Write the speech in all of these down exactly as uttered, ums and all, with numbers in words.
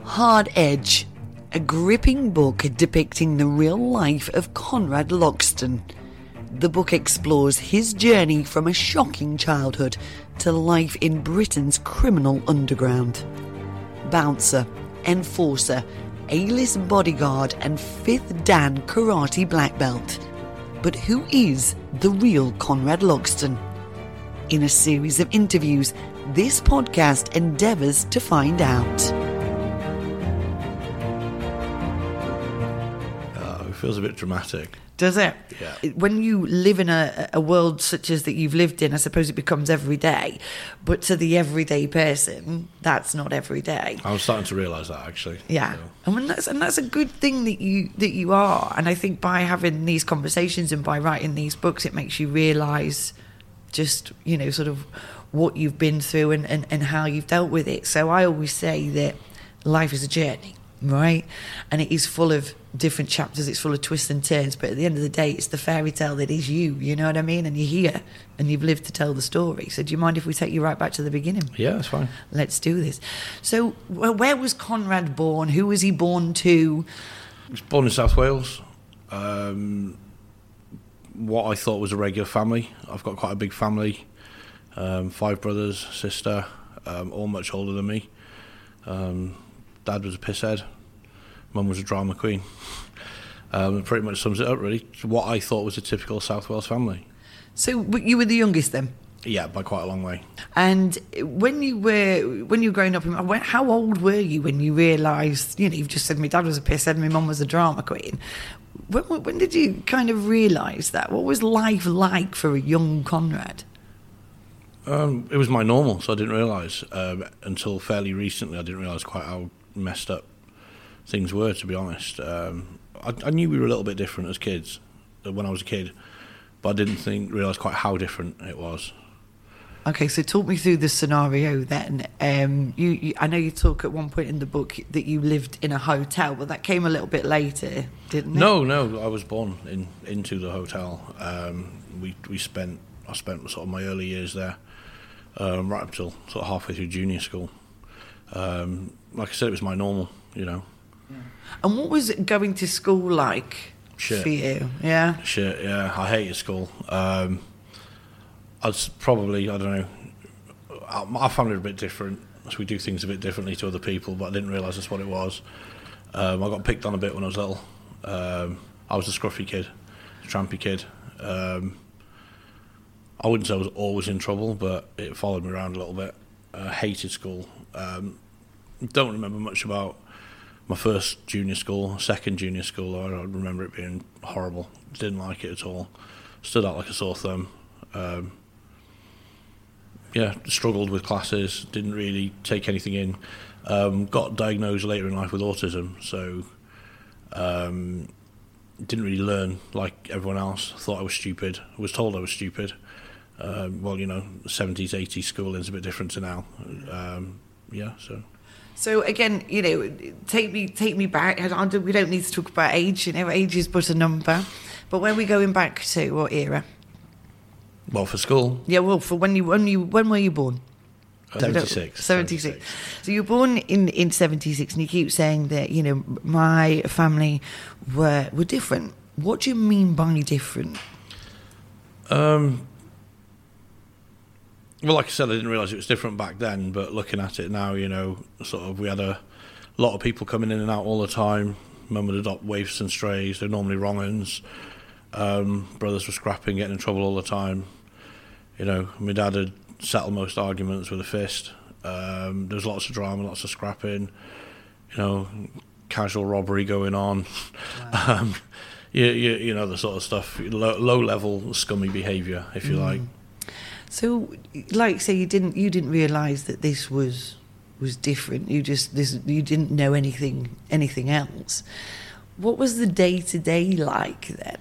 Hard Edge, a gripping book depicting the real life of Conrad Loxton. The book explores his journey from a shocking childhood to life in Britain's criminal underground. Bouncer, enforcer, A-list bodyguard and fifth Dan karate black belt. But who is the real Conrad Loxton? In a series of interviews, this podcast endeavours to find out. Oh, it feels a bit dramatic. Does it? Yeah. When you live in a, a world such as that you've lived in, I suppose it becomes every day. But to the everyday person, that's not every day. I'm starting to realise that, actually. Yeah, So. I mean that's and that's a good thing that you that you are. And I think by having these conversations and by writing these books, it makes you realise just, you know, sort of what you've been through and, and, and how you've dealt with it. So I always say that life is a journey, right? And it is full of different chapters, it's full of twists and turns, but at the end of the day, it's the fairy tale that is you, you know what I mean? And you're here, and you've lived to tell the story. So do you mind if we take you right back to the beginning? Yeah, that's fine. Let's do this. So where was Conrad born? Who was he born to? I was born in South Wales. Um, what I thought was a regular family. I've got quite a big family. Um, five brothers, sister, um, all much older than me. Um, Dad was a pisshead. Mum was a drama queen. Um, it pretty much sums it up, really. What I thought was a typical South Wales family. So you were the youngest then? Yeah, by quite a long way. And when you were when you were growing up, how old were you when you realised, you know, you've just said my dad was a pisshead and my mum was a drama queen. When, when did you kind of realise that? What was life like for a young Conrad? Um, it was my normal, so I didn't realise. Um, until fairly recently, I didn't realise quite how messed up things were, to be honest. Um, I, I knew we were a little bit different as kids, uh, when I was a kid, but I didn't think realise quite how different it was. Okay, so talk me through the scenario then. Um, you, you, I know you talk at one point in the book that you lived in a hotel, but that came a little bit later, didn't it? No, no, I was born in into the hotel. Um, we we spent I spent sort of my early years there, um, right up till sort of halfway through junior school. Um, like I said, it was my normal, you know. Yeah. And what was going to school like Shit. for you? Yeah. Shit, yeah. I hated school. Um, I'd probably, I don't know, our, our family are a bit different, so we do things a bit differently to other people, but I didn't realise that's what it was. Um, I got picked on a bit when I was little. Um, I was a scruffy kid, a trampy kid. Um, I wouldn't say I was always in trouble, but it followed me around a little bit. I hated school. Um, don't remember much about my first junior school, second junior school. I don't remember it being horrible. Didn't like it at all. Stood out like a sore thumb. Um, yeah, struggled with classes. Didn't really take anything in. Um, got diagnosed later in life with autism, so um, didn't really learn like everyone else. Thought I was stupid. Was told I was stupid. Um, well, you know, seventies, eighties schooling is a bit different to now. Um, yeah, so. So again, you know, take me take me back. I don't, we don't need to talk about age. You know, age is but a number. But where are we going back to? What era? Well, for school. Yeah, well, for when you when you when were you born? seventy-six. seventy-six. So you were born in, in seventy-six, and you keep saying that, you know, my family were were different. What do you mean by different? Um. Well, like I said, I didn't realise it was different back then, but looking at it now, you know, sort of we had a lot of people coming in and out all the time. Mum would adopt waifs and strays. They're normally wrong uns. Um, brothers were scrapping, getting in trouble all the time. You know, my dad had settled most arguments with a fist. Um, there was lots of drama, lots of scrapping. You know, casual robbery going on. Wow. um, you, you, you know, the sort of stuff, low, low level scummy behaviour, if you mm. like. So, like, say you didn't you didn't realise that this was was different. You just this you didn't know anything anything else. What was the day to day like then?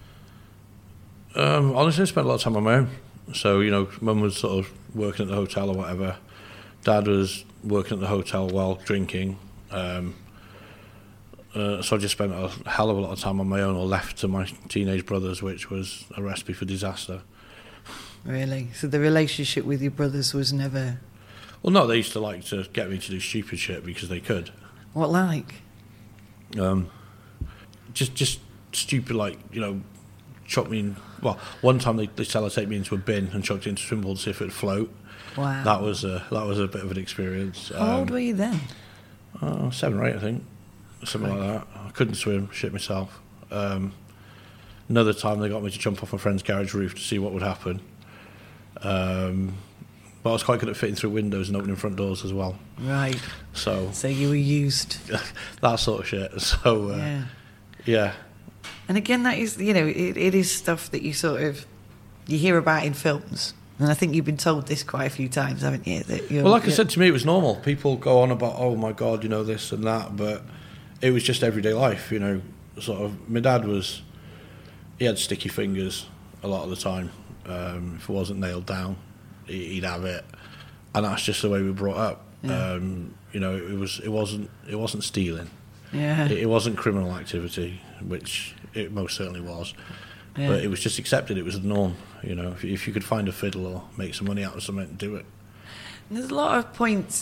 Um, honestly, I spent a lot of time on my own. So, you know, Mum was sort of working at the hotel or whatever. Dad was working at the hotel while drinking. Um, uh, so I just spent a hell of a lot of time on my own, or left to my teenage brothers, which was a recipe for disaster. Really? So the relationship with your brothers was never... Well, no, they used to like to get me to do stupid shit because they could. What like? Um, just just stupid, like, you know, chuck me in. Well, one time they they sellotape me into a bin and chucked it into a swimming pool to see if it'd float. Wow. That was a that was a bit of an experience. How um, old were you then? Uh, seven or eight, I think, something Okay. like that. I couldn't swim, shit myself. Um, another time they got me to jump off my friend's garage roof to see what would happen. Um, but I was quite good at fitting through windows and opening front doors as well. Right. So So you were used. that sort of shit. So uh, Yeah. yeah, And again, that is, you know, it, it is stuff that you sort of, you hear about in films. And I think you've been told this quite a few times, haven't you? That you're, well, like I you're- said, to me it was normal. People go on about, oh my God, you know, this and that, but it was just everyday life, you know. Sort of, my dad was, he had sticky fingers a lot of the time. Um, if it wasn't nailed down, he- he'd have it, and that's just the way we were brought up. Yeah. Um, you know, it was, it wasn't, it wasn't stealing. Yeah. It, it wasn't criminal activity, which it most certainly was. Yeah. But it was just accepted. It was the norm. You know, if, if you could find a fiddle or make some money out of something, do it. There's a lot of points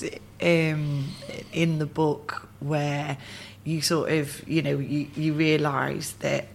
um, in the book where you sort of, you know, you, you realise that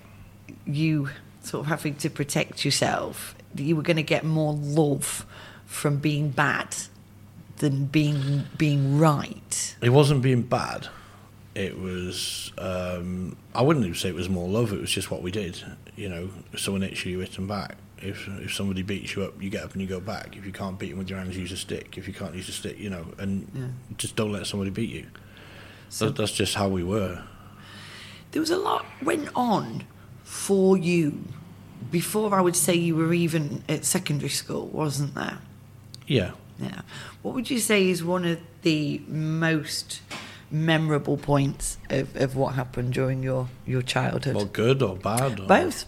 you sort of having to protect yourself, that you were going to get more love from being bad than being being right. It wasn't being bad. It was, um, I wouldn't even say it was more love, it was just what we did. You know, if someone hits you, you hit them back. If if somebody beats you up, you get up and you go back. If you can't beat them with your hands, use a stick. If you can't use a stick, you know, and Yeah. just don't let somebody beat you. So That, that's just how we were. there was a lot went on for you before I would say you were even at secondary school, wasn't there? Yeah. Yeah. What would you say is one of the most memorable points of, of what happened during your, your childhood? Well, good or bad? Or, Both.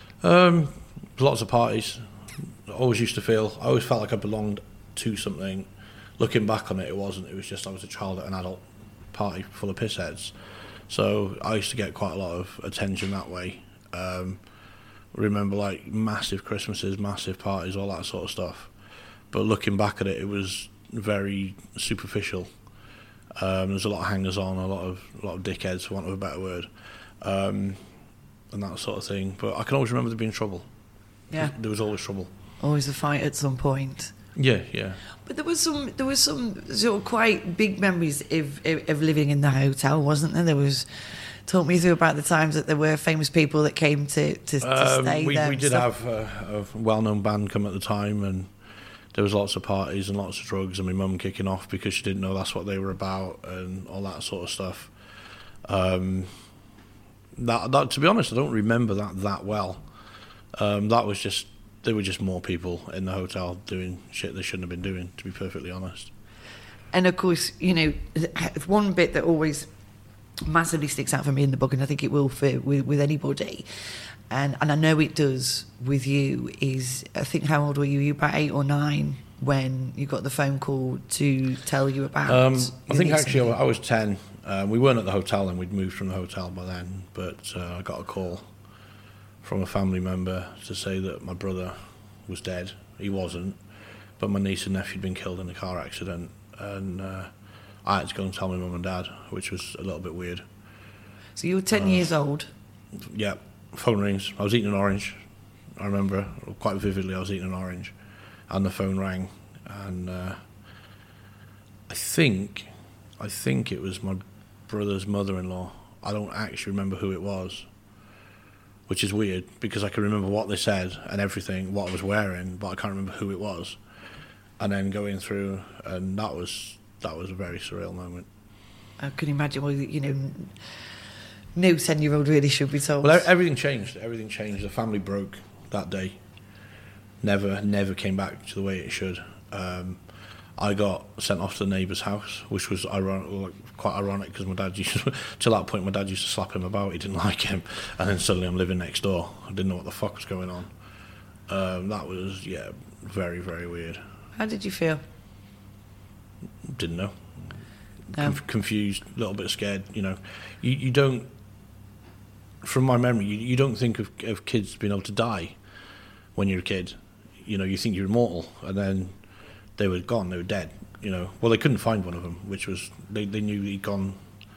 Um, lots of parties. I always used to feel, I always felt like I belonged to something. Looking back on it, it wasn't. It was just I was a child at an adult party full of pissheads. So I used to get quite a lot of attention that way. Um, remember, like, massive Christmases, massive parties, all that sort of stuff. But looking back at it, it was very superficial. Um, there's a lot of hangers-on, a lot of a lot of dickheads, for want of a better word, um, and that sort of thing. But I can always remember there being trouble. Yeah. There was always trouble. Always a fight at some point. Yeah, yeah. But there was some there was some sort of quite big memories of, of, of living in the hotel, wasn't there? There was talk me through about the times that there were famous people that came to, to, to Um, stay we, there. we and did stuff. have a, a well-known band come at the time, and there was lots of parties and lots of drugs, and my mum kicking off because she didn't know that's what they were about, and all that sort of stuff. Um, that, that, to be honest, I don't remember that that well. Um, that was just, there were just more people in the hotel doing shit they shouldn't have been doing, to be perfectly honest. And of course, you know, one bit that always massively sticks out for me in the book, and I think it will for with, with anybody, and and I know it does with you, is I think how old were you? You were about eight or nine when you got the phone call to tell you about. Um, I your think niece actually and- I was ten. Um, we weren't at the hotel then, we'd moved from the hotel by then, but uh, I got a call from a family member to say that my brother was dead. He wasn't, but my niece and nephew had been killed in a car accident, and uh, I had to go and tell my mum and dad, which was a little bit weird. So you were ten uh, years old. Yeah, phone rings. I was eating an orange. I remember quite vividly I was eating an orange, and the phone rang, and uh, I think, I think it was my brother's mother-in-law. I don't actually remember who it was, which is weird because I can remember what they said and everything, what I was wearing, but I can't remember who it was. And then going through, and that was that was a very surreal moment. I can imagine. Well, you know, no ten-year-old really should be told. Well, everything changed. Everything changed. The family broke that day. Never, never came back to the way it should. Um, I got sent off to the neighbour's house, which was ironic, like, quite ironic because my dad used to, to that point, my dad used to slap him about. He didn't like him, and then suddenly I'm living next door. I didn't know what the fuck was going on. Um, that was yeah, very, very weird. How did you feel? Didn't know. No. Conf- confused, a little bit scared. You know, you you don't. From my memory, you, you don't think of, of kids being able to die when you're a kid. You know, you think you're immortal, and then they were gone. They were dead. You know, well, they couldn't find one of them, which was they, they knew he'd gone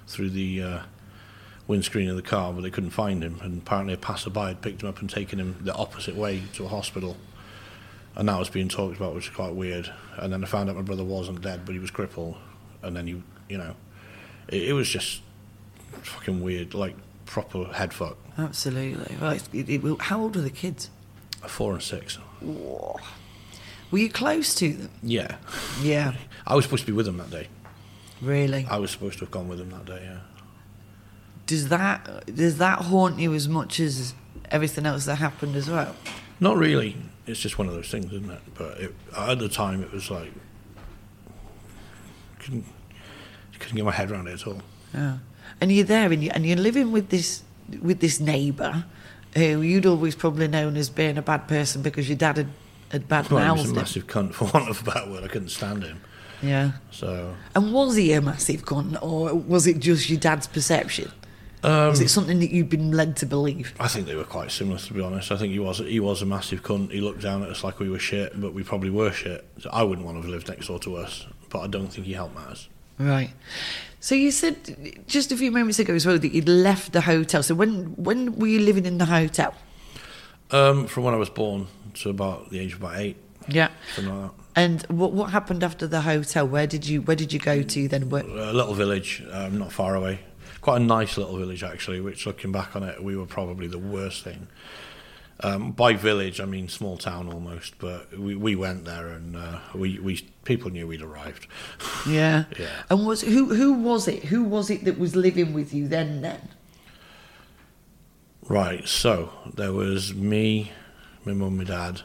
through the uh, windscreen of the car, but they couldn't find him. And apparently a passerby had picked him up and taken him the opposite way to a hospital. And that was being talked about, which is quite weird. And then I found out my brother wasn't dead, but he was crippled. And then he, you know, it, it was just fucking weird, like proper head fuck. Absolutely. Well, it's, it, it, how old were the kids? Four and six. Whoa. Were you close to them? Yeah. Yeah. I was supposed to be with them that day. Really? I was supposed to have gone with them that day, yeah. Does that does that haunt you as much as everything else that happened as well? Not really. It's just one of those things, isn't it? But it, at the time, it was like couldn't couldn't get my head around it at all. Yeah. And you're there, and you and you're living with this with this neighbour who you'd always probably known as being a bad person because your dad had had bad well, mouthed he was a him. massive cunt, for want of a better word. I couldn't stand him. Yeah. So. And was he a massive cunt, or was it just your dad's perception? Um, was it something that you'd been led to believe? I think they were quite similar, to be honest. I think he was he was a massive cunt. He looked down at us like we were shit, but we probably were shit. So I wouldn't want to have lived next door to us, but I don't think he helped matters. Right. So you said just a few moments ago as well that you'd left the hotel. So when when were you living in the hotel? Um, from when I was born to about the age of about eight. Yeah. Something like that. And what what happened after the hotel? Where did you where did you go to then? Where? A little village, um, not far away. Quite a nice little village, actually, which, looking back on it, we were probably the worst thing. Um, by village, I mean small town almost, but we, we went there and uh, we, we people knew we'd arrived. Yeah. Yeah. And was who who was it? Who was it that was living with you then then? Right, so there was me, my mum, my dad,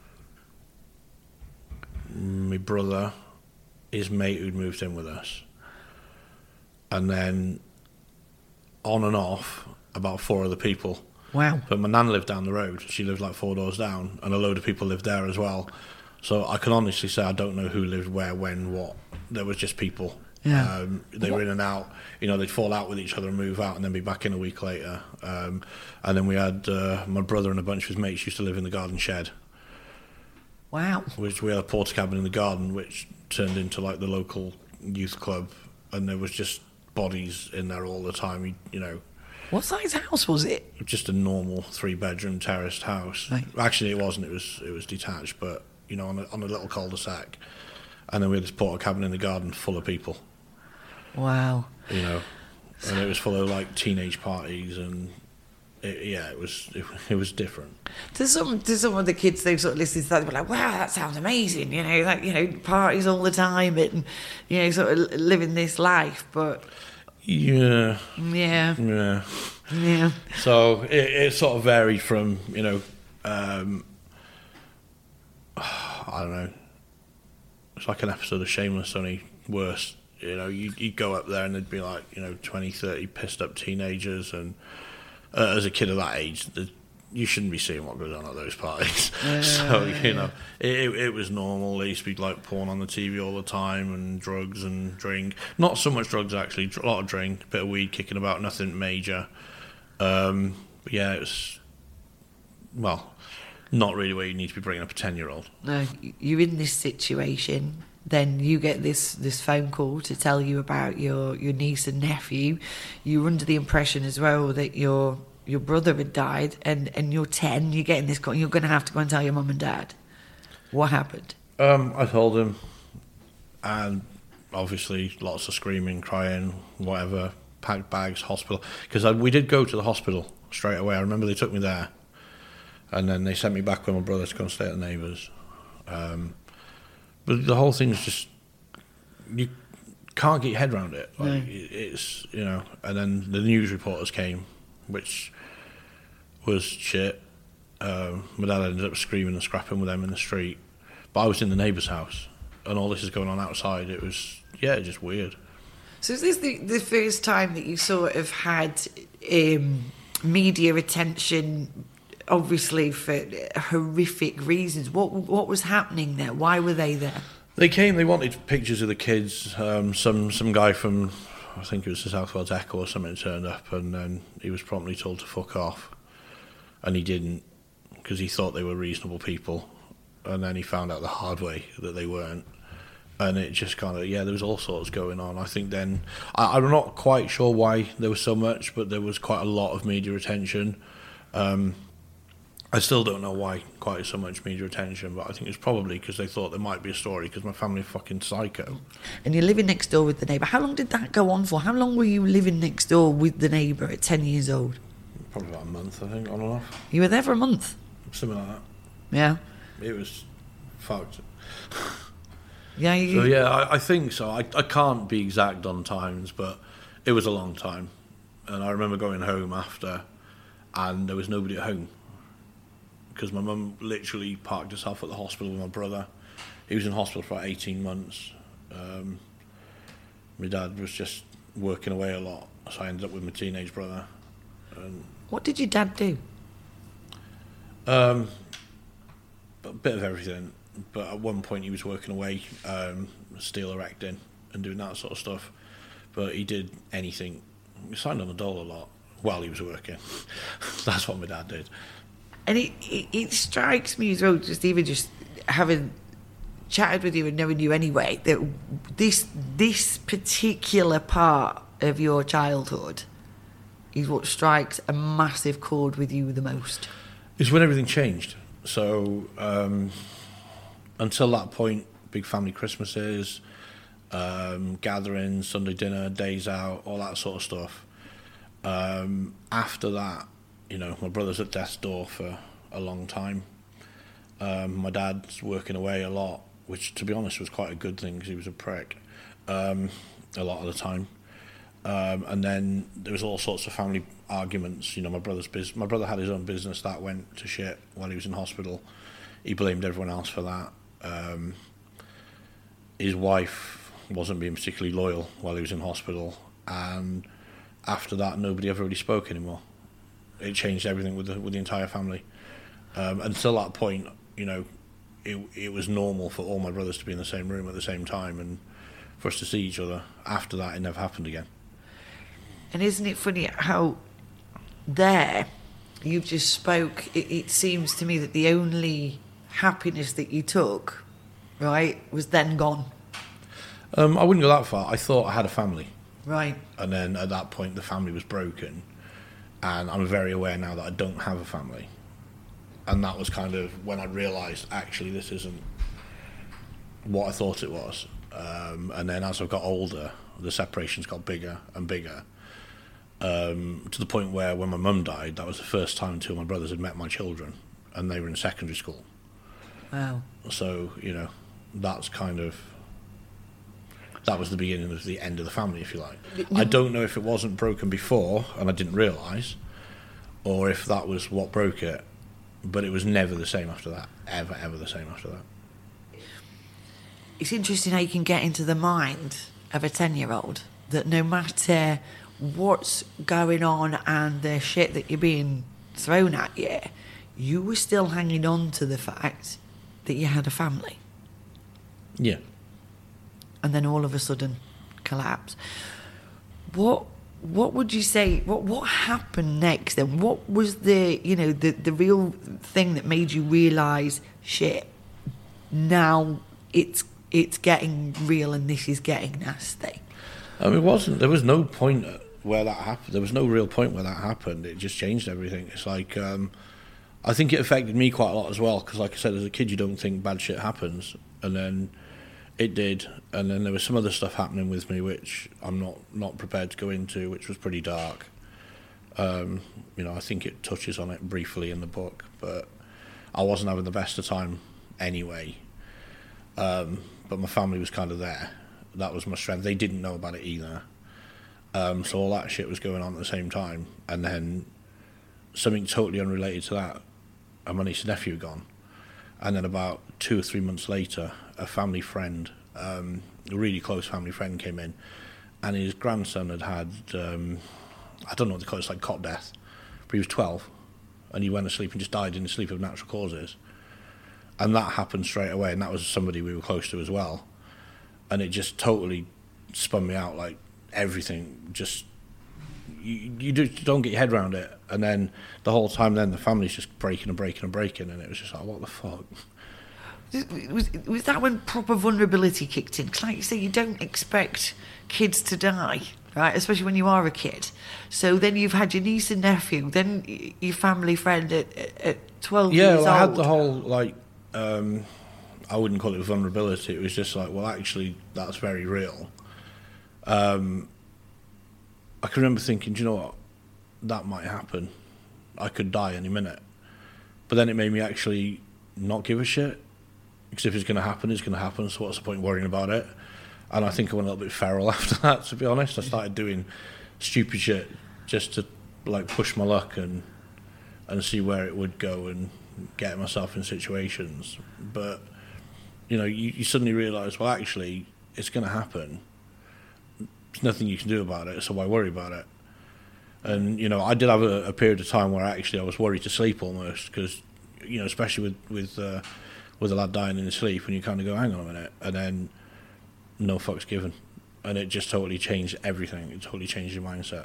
my brother, his mate who'd moved in with us, and then on and off about four other people. Wow. But my nan lived down the road. She lived like four doors down, and a load of people lived there as well. So I can honestly say I don't know who lived where, when, what. There was just people. Yeah. Um, they were in and out. You know, they'd fall out with each other and move out and then be back in a week later. Um, and then we had uh, my brother and a bunch of his mates used to live in the garden shed. Wow. Which we had a porta cabin in the garden, which turned into like the local youth club, and there was just bodies in there all the time. You, you know, what size house was it? just a normal three-bedroom terraced house. Right. Actually, it wasn't. It was it was detached, but you know, on a, on a little cul-de-sac. And then we had this porta cabin in the garden full of people. Wow. You know, and it was full of like teenage parties, and it, yeah, it was it, it was different. To some, to some of the kids, they sort of listen to that, they're like, "Wow, that sounds amazing!" You know, like you know, parties all the time, and you know, sort of living this life. But Yeah. yeah, Yeah. yeah, So it, it sort of varied from, you know, um, I don't know. It's like an episode of Shameless, only worse. You know, you you go up there and there'd be like, you know, twenty, thirty pissed up teenagers, and uh, as a kid of that age, the, you shouldn't be seeing what goes on at those parties. Yeah, so, yeah, you know, it, it, it was normal. There used to be like porn on the T V all the time, and drugs and drink. Not so much drugs, actually, a lot of drink, a bit of weed kicking about, nothing major. Um, but yeah, it was, well, not really where you need to be bringing up a ten-year-old. no, you're in this situation. Then you get this, this phone call to tell you about your, your niece and nephew. You're under the impression as well that your your brother had died, and, and you're ten. You're getting this call. You're going to have to go and tell your mum and dad. What happened? Um, I told him, and obviously lots of screaming, crying, whatever, packed bags, hospital. Because we did go to the hospital straight away. I remember they took me there, and then they sent me back with my brother to go and stay at the neighbours. Um, but the whole thing's just, you can't get your head around it. Like, No. it's, you know, and then the news reporters came, which was shit. Um, my dad ended up screaming and scrapping with them in the street. But I was in the neighbour's house, and all this is going on outside. It was, yeah, just weird. So is this the, the first time that you sort of had um, media attention, obviously for horrific reasons? What what was happening there? Why were they there? They came, they wanted pictures of the kids. Um, some some guy from, I think it was the South Wales Echo or something, turned up, and then he was promptly told to fuck off. And he didn't, because he thought they were reasonable people. And then he found out the hard way that they weren't. And it just kind of, yeah, there was all sorts going on. I think then, I, I'm not quite sure why there was so much, but there was quite a lot of media attention. Um, I still don't know why quite so much media attention, but I think it's probably because they thought there might be a story, because my family are fucking psycho. And you're living next door with the neighbour. How long did that go on for? How long were you living next door with the neighbour at ten years old? Probably about a month, I think, on and off. You were there for a month? Something like that. Yeah. It was fucked. Yeah, you... So yeah, I, I think so. I, I can't be exact on times, but it was a long time. And I remember going home after, and there was nobody at home, because my mum literally parked herself at the hospital with my brother. He was in hospital for about eighteen months. Um, my dad was just working away a lot, so I ended up with my teenage brother. And, what did your dad do? Um, a bit of everything. But at one point he was working away, um, steel erecting and doing that sort of stuff. But he did anything. He signed on the dole a lot while he was working. That's what my dad did. And it, it, it strikes me as well, just even just having chatted with you and knowing you anyway, that this this particular part of your childhood is what strikes a massive chord with you the most. It's when everything changed. So... Um, Until that point, big family Christmases, um, gatherings, Sunday dinner, days out, all that sort of stuff. Um, after that, you know, my brother's at death's door for a long time. Um, my dad's working away a lot, which, to be honest, was quite a good thing because he was a prick um, a lot of the time. Um, and then there was all sorts of family arguments. You know, my brother's bus- my brother had his own business that went to shit while he was in hospital. He blamed everyone else for that. Um, his wife wasn't being particularly loyal while he was in hospital, and after that nobody ever really spoke anymore. It changed everything with the with the entire family. Um, until that point, you know, it it was normal for all my brothers to be in the same room at the same time and for us to see each other. After that, it never happened again. And isn't it funny how there you've just spoke, it, it seems to me that the only happiness that you took, right, was then gone. Um, I wouldn't go that far. I thought I had a family. Right. And then at that point, the family was broken. And I'm very aware now that I don't have a family. And that was kind of when I realised, actually, this isn't what I thought it was. Um, and then as I got older, the separations got bigger and bigger. Um, to the point where when my mum died, that was the first time two of my brothers had met my children. And they were in secondary school. Wow. So, you know, that's kind of... That was the beginning of the end of the family, if you like. I don't know if it wasn't broken before, and I didn't realise, or if that was what broke it, but it was never the same after that. Ever, ever the same after that. It's interesting how you can get into the mind of a ten-year-old, that no matter what's going on and the shit that you're being thrown at you, you were still hanging on to the fact that you had a family. Yeah. And then all of a sudden collapse. What what would you say, what what happened next then? What was the, you know, the, the real thing that made you realise, shit, now it's it's getting real and this is getting nasty? Um, it wasn't, there was no point where that happened. There was no real point where that happened. It just changed everything. It's like, um, I think it affected me quite a lot as well, because like I said, as a kid you don't think bad shit happens, and then it did, and then there was some other stuff happening with me which I'm not, not prepared to go into, which was pretty dark. Um, you know, I think it touches on it briefly in the book, but I wasn't having the best of time anyway. Um, but my family was kind of there. That was my strength. They didn't know about it either. Um, so all that shit was going on at the same time, and then something totally unrelated to that, and my niece and nephew had gone. And then about two or three months later, a family friend, um, a really close family friend came in, and his grandson had had, um, I don't know what they call it, it's like cot death, but he was twelve, and he went to sleep and just died in his sleep of natural causes. And that happened straight away, and that was somebody we were close to as well. And it just totally spun me out, like everything just... You, you don't get your head around it, and then the whole time then the family's just breaking and breaking and breaking, and it was just like, what the fuck? Was, was that when proper vulnerability kicked in? Because like you say, you don't expect kids to die, right? Especially when you are a kid. So then you've had your niece and nephew, then your family friend at, at twelve yeah, years well, I old. had the whole, like, um, I wouldn't call it vulnerability. It was just like, well, actually, that's very real. Um, I can remember thinking, do you know what? That might happen. I could die any minute. But then it made me actually not give a shit. Because if it's going to happen, it's going to happen, so what's the point worrying about it? And I think I went a little bit feral after that, to be honest. I started doing stupid shit just to like push my luck and and see where it would go and get myself in situations. But, you know, you, you suddenly realise, well, actually, it's going to happen. There's nothing you can do about it, so why worry about it? And, you know, I did have a, a period of time where actually I was worried to sleep almost, because, you know, especially with... with uh, with a lad dying in his sleep, and you kind of go, hang on a minute, and then no fucks given. And it just totally changed everything. It totally changed your mindset.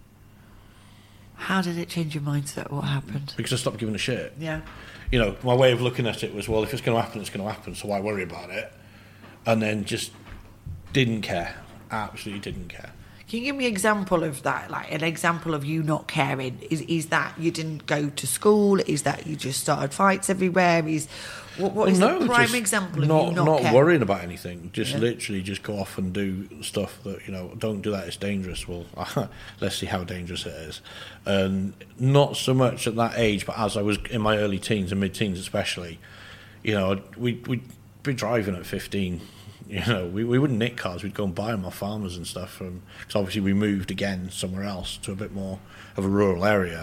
How did it change your mindset? What happened? Because I stopped giving a shit. Yeah. You know, my way of looking at it was, well, if it's going to happen, it's going to happen, so why worry about it? And then just didn't care. Absolutely didn't care. Can you give me an example of that? Like an example of you not caring? Is is that you didn't go to school? Is that you just started fights everywhere? Is what, what well, is no, the prime just example of not, you not not caring? worrying about anything? Just Yeah. literally just go off and do stuff that, you know, don't do that, it's dangerous. Well, let's see how dangerous it is. And not so much at that age, but as I was in my early teens and mid-teens especially, you know, we'd, we'd be driving at fifteen. You know, we, we wouldn't nick cars, we'd go and buy them off farmers and stuff. Because obviously we moved again somewhere else to a bit more of a rural area.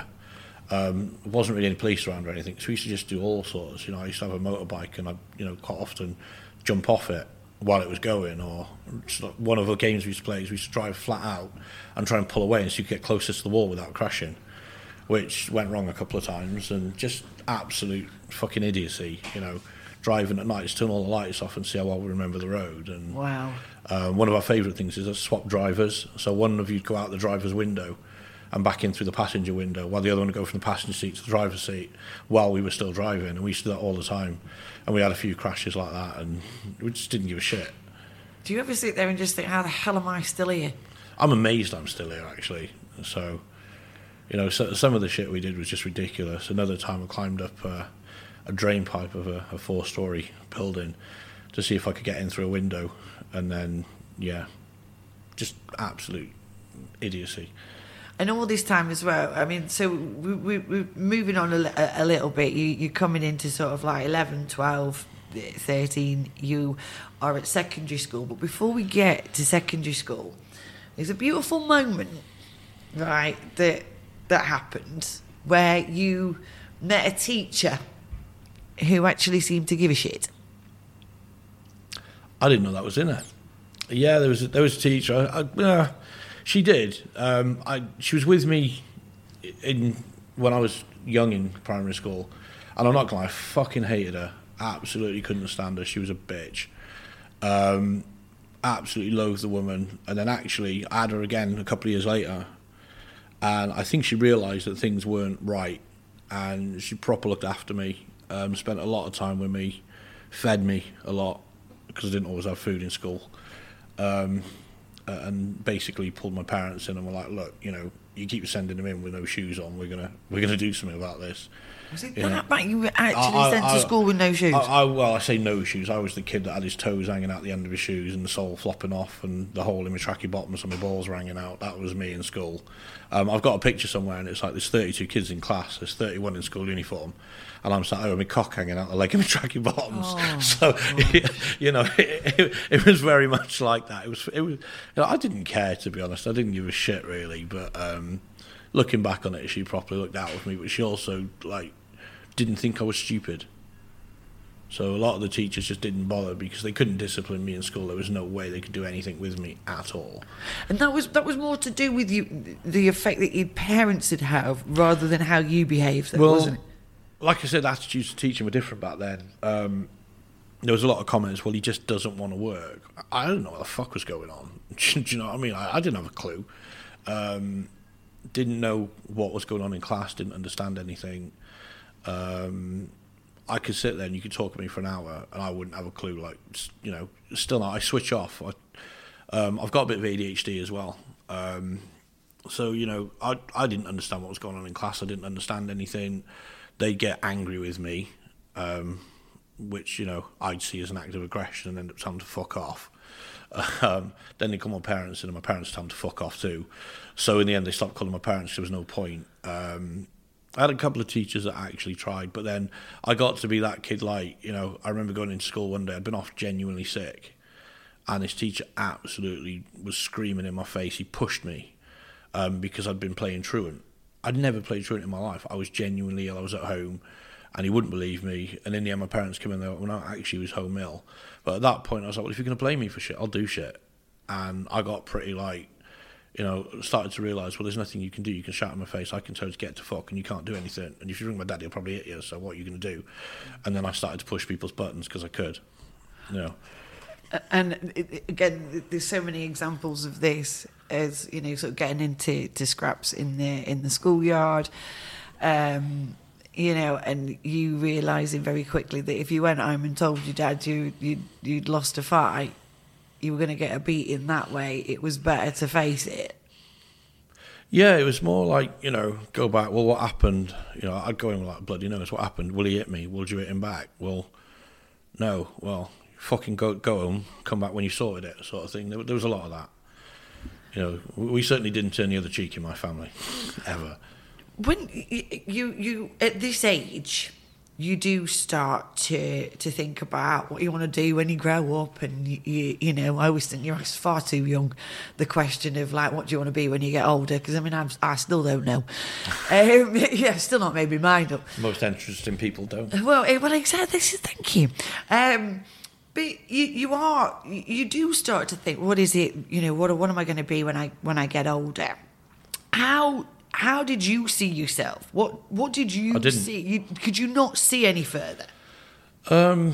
Um, there wasn't really any police around or anything, so we used to just do all sorts. You know, I used to have a motorbike and I'd, you know, quite often jump off it while it was going. Or one of the games we used to play is we used to drive flat out and try and pull away and so you could get closest to the wall without crashing, which went wrong a couple of times. And just absolute fucking idiocy, you know. Driving at night, just turn all the lights off and see how well we remember the road. And Wow. uh, one of our favourite things is to swap drivers. So one of you'd go out the driver's window and back in through the passenger window, while the other one would go from the passenger seat to the driver's seat while we were still driving. And we used to do that all the time. And we had a few crashes like that, and we just didn't give a shit. Do you ever sit there and just think, how the hell am I still here? I'm amazed I'm still here, actually. So, you know, so, some of the shit we did was just ridiculous. Another time I climbed up uh, a drain pipe of a, a four-storey building to see if I could get in through a window, and then, yeah, just absolute idiocy. And all this time as well, I mean, so we, we, we're moving on a, li- a little bit. You, you're coming into sort of like eleven, twelve, thirteen, you are at secondary school. But before we get to secondary school, there's a beautiful moment, right, that that happened where you met a teacher who actually seemed to give a shit. I didn't know that was in it. Yeah, there was a, there was a teacher. I, I, uh, she did. Um, I she was with me in when I was young in primary school, and I'm not gonna lie, I fucking hated her. Absolutely couldn't stand her. She was a bitch. Um, absolutely loathed the woman. And then actually I had her again a couple of years later, and I think she realised that things weren't right, and she proper looked after me. Um, spent a lot of time with me, fed me a lot because I didn't always have food in school, um, and basically pulled my parents in and were like, "Look, you know, you keep sending them in with no shoes on. We're gonna we're gonna do something about this." Was it You that know, bad? You were actually I- I- sent to I- school with no shoes? I, I, well, I say no shoes. I was the kid that had his toes hanging out the end of his shoes and the sole flopping off and the hole in my tracky bottoms and my balls were hanging out. That was me in school. Um, I've got a picture somewhere and it's like there's thirty-two kids in class. There's thirty-one in school uniform. And I'm sat there with my cock hanging out the leg of my tracky bottoms. Oh, so, you know, it, it, it was very much like that. It was, it was. You know, I didn't care, to be honest. I didn't give a shit, really. But um, looking back on it, she properly looked out with me. But she also, like, didn't think I was stupid. So a lot of the teachers just didn't bother because they couldn't discipline me in school. There was no way they could do anything with me at all. And that was that was more to do with you, the effect that your parents would have, rather than how you behaved, though, Well, wasn't it? Like I said, attitudes to teaching were different back then. Um, there was a lot of comments, well, he just doesn't want to work. I don't know what the fuck was going on. Do you know what I mean? I, I didn't have a clue. Um, didn't know what was going on in class, didn't understand anything. Um, I could sit there and you could talk to me for an hour and I wouldn't have a clue. Like, you know, still not. I switch off. I, um, I've got a bit of A D H D as well. Um, so, you know, I I didn't understand what was going on in class. I didn't understand anything. They'd get angry with me, um, which, you know, I'd see as an act of aggression and end up telling them to fuck off. Um, then they come my parents and my parents tell them to fuck off too. So in the end, they stopped calling my parents. There was no point. Um, I had a couple of teachers that actually tried, but then I got to be that kid. Like, you know, I remember going into school one day. I'd been off genuinely sick, and this teacher absolutely was screaming in my face. He pushed me um, because I'd been playing truant. I'd never played truant in my life. I was genuinely ill. I was at home. And he wouldn't believe me. And in the end, my parents came in there. Well, no, actually, he was home ill. But at that point, I was like, well, if you're going to blame me for shit, I'll do shit. And I got pretty, like, you know, started to realise, well, there's nothing you can do. You can shout in my face. I can tell you to get to fuck, and you can't do anything. And if you ring my dad, he'll probably hit you. So what are you going to do? And then I started to push people's buttons because I could. You know. And again, there's so many examples of this as, you know, sort of getting into to scraps in the in the schoolyard. Um You know, and you realising very quickly that if you went home and told your dad you, you'd, you'd lost a fight, you were going to get a beating that way. It was better to face it. Yeah, it was more like, you know, go back, well, what happened? You know, I'd go in with like bloody nose, what happened? Will he hit me? Will you hit him back? Well, no. Well, fucking go go home, come back when you sorted it, sort of thing. There, there was a lot of that. You know, we certainly didn't turn the other cheek in my family, ever. When you you at this age, you do start to to think about what you want to do when you grow up, and you you, you know, I always think you're far too young. The question of like, what do you want to be when you get older? Because I mean, I'm, I still don't know. um, yeah, still not made my mind up. Most interesting people don't. Well, well, exactly. Thank you. Um, but you you are you do start to think, what is it? You know, what what am I going to be when I when I get older? How How did you see yourself? What What did you I didn't. see? You, could you not see any further? Um,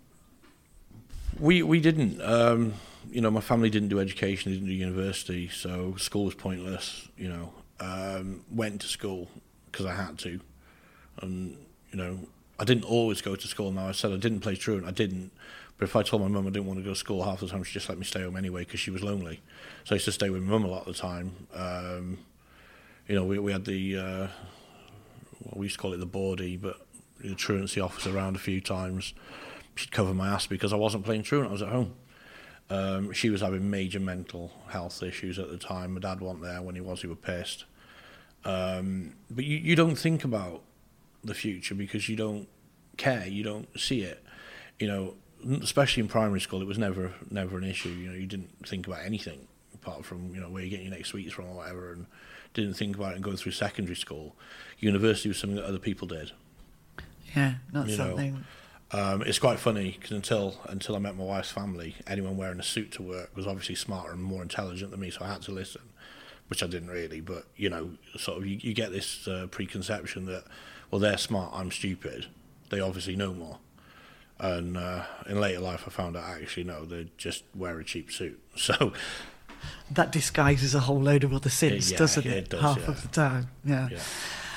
we we didn't. Um, you know, my family didn't do education. They didn't do university, so school was pointless. You know, um, went to school because I had to, and you know, I didn't always go to school. Now I said I didn't play truant. I didn't. But if I told my mum I didn't want to go to school half the time, she just let me stay home anyway because she was lonely. So I used to stay with my mum a lot of the time. Um, You know, we we had the, uh, well, we used to call it the boardie, but the truancy officer around a few times. She'd cover my ass because I wasn't playing truant, I was at home. Um, she was having major mental health issues at the time. My dad wasn't there. When he was, he was pissed. Um, but you, you don't think about the future because you don't care, you don't see it. You know, especially in primary school, it was never never an issue. You know, you didn't think about anything apart from, you know, where you get your next sweets from or whatever, and didn't think about it and going through secondary school. University was something that other people did. Yeah, not you something. Know, um, it's quite funny because until until I met my wife's family, anyone wearing a suit to work was obviously smarter and more intelligent than me, so I had to listen, which I didn't really. But you know, sort of, you, you get this uh, preconception that, well, they're smart, I'm stupid. They obviously know more. And uh, in later life, I found out actually no, they just wear a cheap suit. So. That disguises a whole load of other sins, yeah, doesn't it? it does, Half yeah. of the time, yeah. yeah.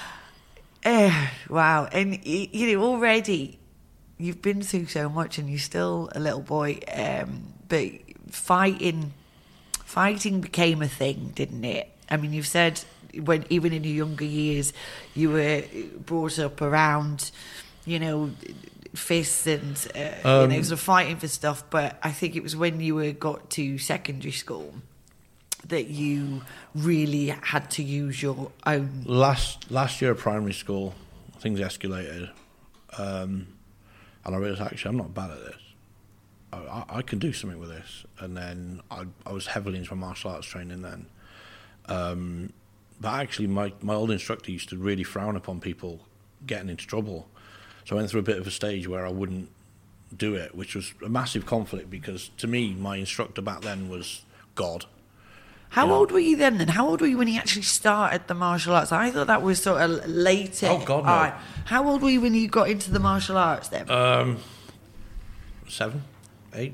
Uh, wow, and you know, already you've been through so much, and you're still a little boy. Um, but fighting, fighting became a thing, didn't it? I mean, you've said when even in your younger years, you were brought up around, you know, fists and uh, um, you know, sort of fighting for stuff. But I think it was when you were got to secondary school that you really had to use your own. Last last year of primary school, things escalated, um, and I realised actually I'm not bad at this. I, I, I can do something with this. And then I, I was heavily into my martial arts training then. Um, but actually, my, my old instructor used to really frown upon people getting into trouble. So I went through a bit of a stage where I wouldn't do it, which was a massive conflict because to me, my instructor back then was God. How you know? old were you then? Then how old were you when you actually started the martial arts? I thought that was sort of later. Oh God, no. Right. How old were you when you got into the martial arts then? Um, seven, eight,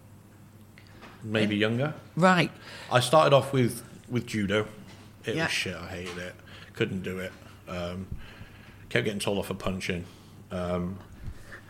maybe yeah. younger. Right. I started off with, with judo. It yeah. was shit. I hated it. Couldn't do it. Um, kept getting told off for punching. Um,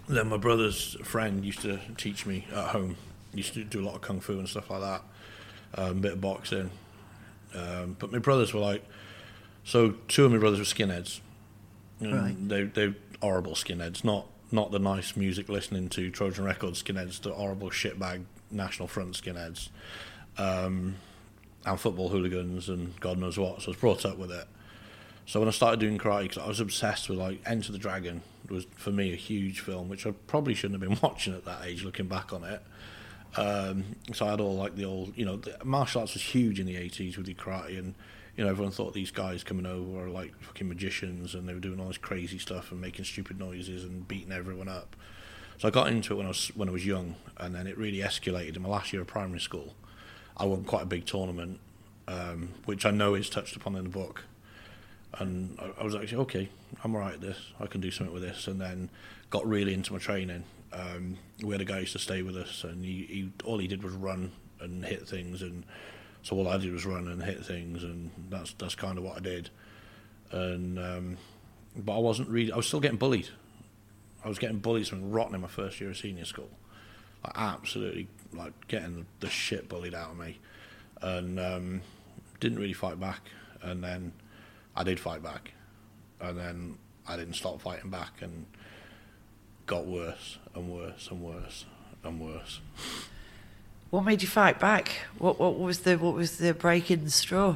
Then my brother's friend used to teach me at home. He used to do a lot of kung fu and stuff like that, um, a bit of boxing. Um, but my brothers were like, so two of my brothers were skinheads. Right. They they horrible skinheads, not not the nice music listening to Trojan Records skinheads, the horrible shitbag National Front skinheads, um, and football hooligans and God knows what. So I was brought up with it. So when I started doing karate, because I was obsessed with like Enter the Dragon, it was for me a huge film, which I probably shouldn't have been watching at that age, looking back on it. Um, so I had all like the old, you know, the martial arts was huge in the eighties with the karate, and you know everyone thought these guys coming over were like fucking magicians, and they were doing all this crazy stuff and making stupid noises and beating everyone up. So I got into it when I was when I was young, and then it really escalated in my last year of primary school. I won quite a big tournament, um, which I know is touched upon in the book. And I, I was like, okay, I'm all right at this. I can do something with this. And then got really into my training. Um, we had a guy who used to stay with us, and he, he all he did was run and hit things. And so all I did was run and hit things, and that's that's kind of what I did. And um, but I wasn't really. I was still getting bullied. I was getting bullied from rotten in my first year of senior school. Like absolutely, like getting the, the shit bullied out of me, and um, didn't really fight back. And then I did fight back, and then I didn't stop fighting back, and got worse and worse and worse and worse. What made you fight back? What what was the what was the break in the straw?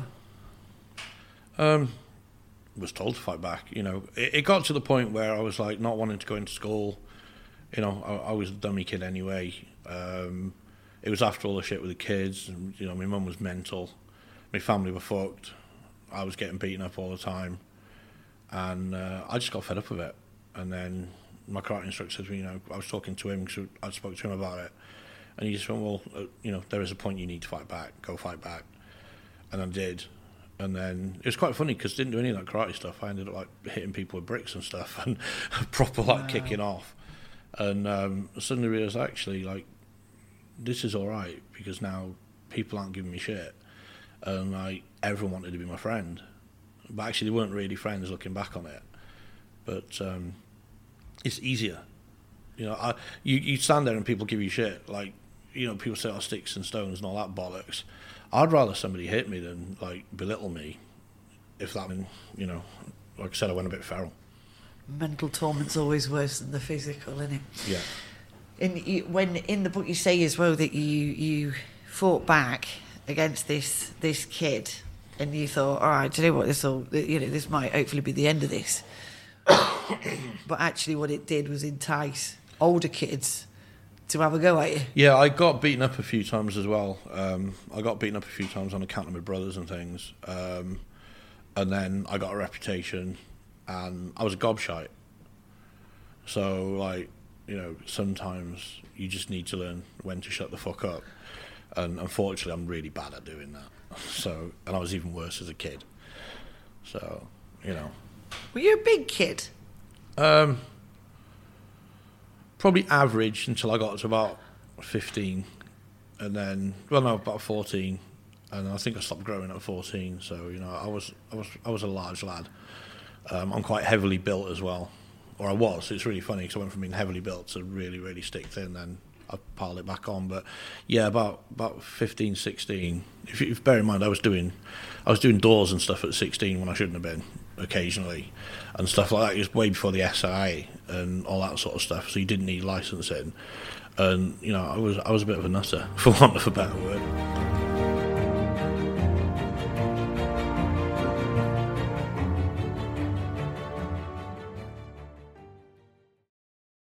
Um, was told to fight back. You know, it, it got to the point where I was like not wanting to go into school. You know, I, I was a dummy kid anyway. Um, it was after all the shit with the kids, and you know, my mum was mental, my family were fucked. I was getting beaten up all the time, and uh, I just got fed up with it. And then my karate instructor said to me, you know, I was talking to him because I spoke to him about it, and he just went, well, uh, you know, there is a point you need to fight back. Go fight back, and I did. And then it was quite funny because I didn't do any of that karate stuff. I ended up like hitting people with bricks and stuff, and proper like wow. kicking off. And um, I suddenly realised actually like this is all right because now people aren't giving me shit. And like everyone wanted to be my friend, but actually they weren't really friends looking back on it. But um, it's easier, you know. I, you you stand there and people give you shit, like you know people say oh sticks and stones and all that bollocks. I'd rather somebody hit me than like belittle me. If that mean, you know, like I said, I went a bit feral. Mental torment's always worse than the physical, isn't it? Yeah. And you, when in the book you say as well that you you fought back against this this kid, and you thought, all right, do you know what, this will, you know, this might hopefully be the end of this. But actually, what it did was entice older kids to have a go at you. Yeah, I got beaten up a few times as well. Um, I got beaten up a few times on account of my brothers and things, um, and then I got a reputation, and I was a gobshite. So, like, you know, sometimes you just need to learn when to shut the fuck up. And unfortunately, I'm really bad at doing that. So, and I was even worse as a kid. So, you know. Were you a big kid? Um, probably average until I got to about fifteen, and then well, no, about fourteen, and I think I stopped growing at fourteen. So, you know, I was, I was, I was a large lad. Um, I'm quite heavily built as well, or I was. It's really funny because I went from being heavily built to really, really stick thin, then I piled it back on. But yeah, about about fifteen, sixteen. If you if bear in mind, I was doing I was doing doors and stuff at sixteen when I shouldn't have been, occasionally, and stuff like that. It was way before the S I A and all that sort of stuff. So you didn't need licensing, and you know, I was I was a bit of a nutter, for want of a better word.